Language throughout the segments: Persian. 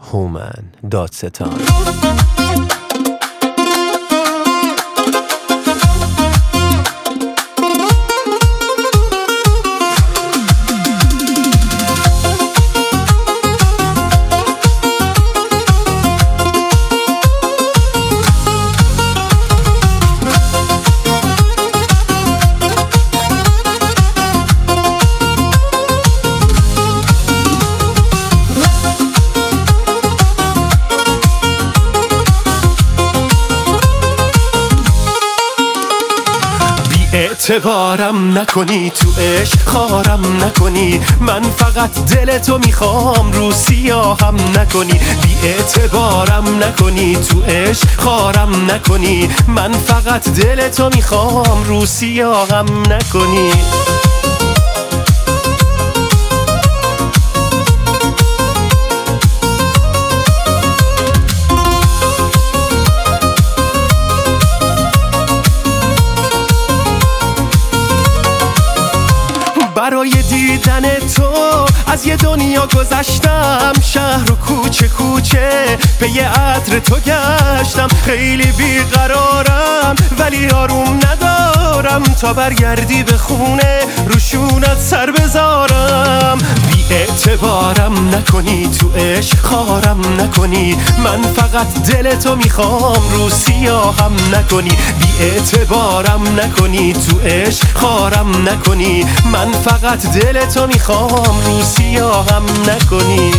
هومن دادستان. اعتبارم نکنی تو عشق خارم نکنی، من فقط دل تو میخوام رو سیاهم نکنی. بی اعتبارم نکنی تو عشق خارم نکنی، من فقط دل تو میخوام رو سیاهم نکنی. برای دیدن تو از یه دنیا گذشتم، شهر و کوچه کوچه پی عطر تو گشتم. خیلی بیقرارم ولی آروم ندارم، تا برگردی به خونه روشونت سر بذارم. بی اعتبارم نکنی تو عشق خارم نکنی، من فقط دل تو میخوام رو سیاهم نکنی. بی اعتبارم نکنی تو عشق خارم نکنی، من فقط دل تو میخوام رو سیاهم نکنی.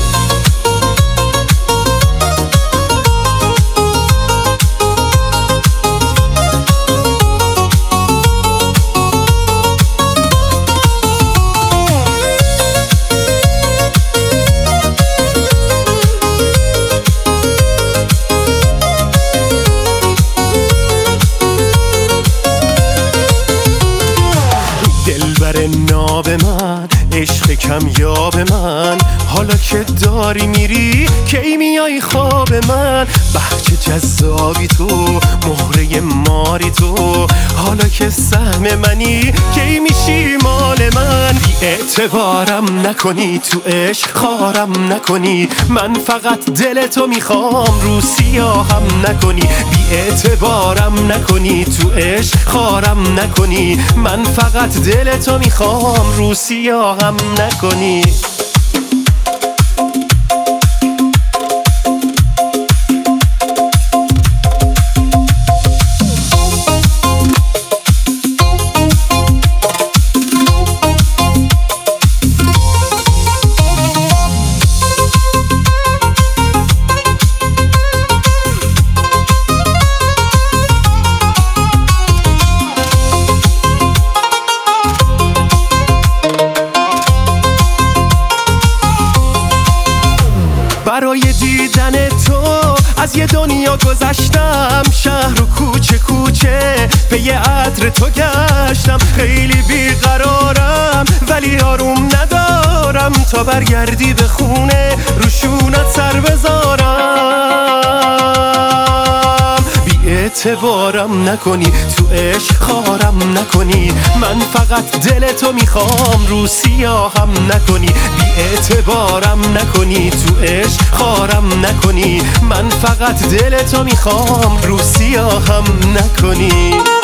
دلبر ناب من، عشق کمیاب من، حالا که داری میری کی میای خواب من؟ بچه جذابی تو، مهره ماری تو، حالا که سهم منی کی میشی مال من؟ بی اعتبارم نکنی تو عشق خارم نکنی، من فقط دل تو میخوام رو سیاهم نکنی. بی اعتبارم نکنی تو عشق خارم نکنی، من فقط دل تو میخوام رو سیاهم نکنی. برای دیدن تو از یه دنیا گذشتم، شهر و کوچه کوچه پی عطر تو گشتم. خیلی بیقرارم ولی آروم ندارم، تا برگردی به خونه روشونت سر بذارم. بی اعتبارم نکنی تو عشق خارم نکنی، من فقط دل تو میخوام رو سیاهم نکنی. بی اعتبارم نکنی تو عشق خارم نکنی، من فقط دل تو میخوام رو سیاهم نکنی.